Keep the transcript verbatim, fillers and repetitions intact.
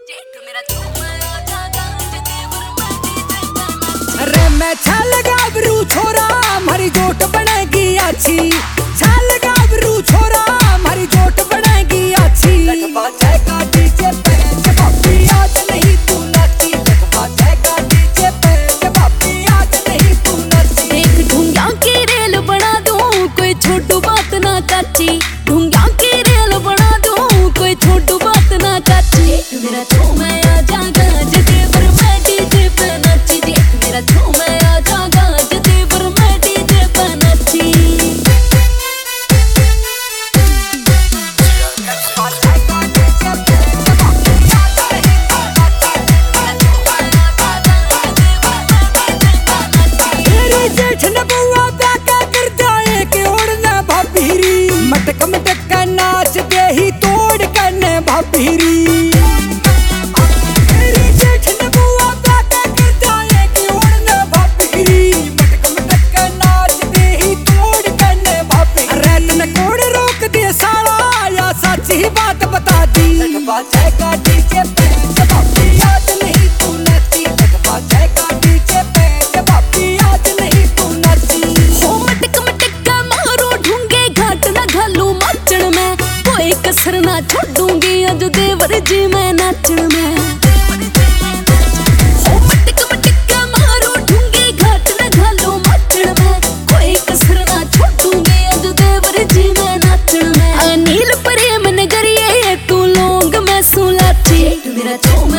अरे मैं छल गाबरू छोरा हमारी जोट बनेगी अच्छी। छल गाबरू छोरा हमारी जोट बनेगी अच्छी। बाजेगा डीजे पे भाभी आज नहीं तू नाची। बाजेगा डीजे पे भाभी आज नहीं तू नाची। एक ढूंढा की रेल बना दूं कोई छोटू बात ना काची। ढूंढा की रेल बना दूं कोई छोटू बात ना काची। मेरा तो मैं आ जागा जदे पर मैं डीजे पे नाची। मेरा तो मैं आ जागा जदे पर मैं डीजे पे नाची। तेरी जेठ न बुआ बैका कर जाए के ओढ़ना भाभीरी। मटक मटक का नाच दे ही तोड़ करने भाभीरी। तेरी जेठ न बुआ बैका कर जाए के ओढ़ना भाभीरी। मटक मटक का नाच दे ही तोड़ करने भाभीरी। रेत न कोड़ रोक दिए साला या सच्ची बात बता दी। बाजेगा डीजे पे भाभी आज नहीं तू नाची। बाजेगा डीजे पे भाभी आज नहीं तू नाची। हो मटक मटक का मारो ढूंगे घाट ना घालू माचण में। कोई कसर ना छोड़ूंगी अज देवर जी मैं नाचण में। हो मटक मटक का मारो ढूंगे घाट ना घालू माचण में। कोई कसर ना छोड़ूंगी अज देवर जी मैं नाचण में। अनिल प्रेम नगरिए तू लोग मैं सुलाची। मेरा तो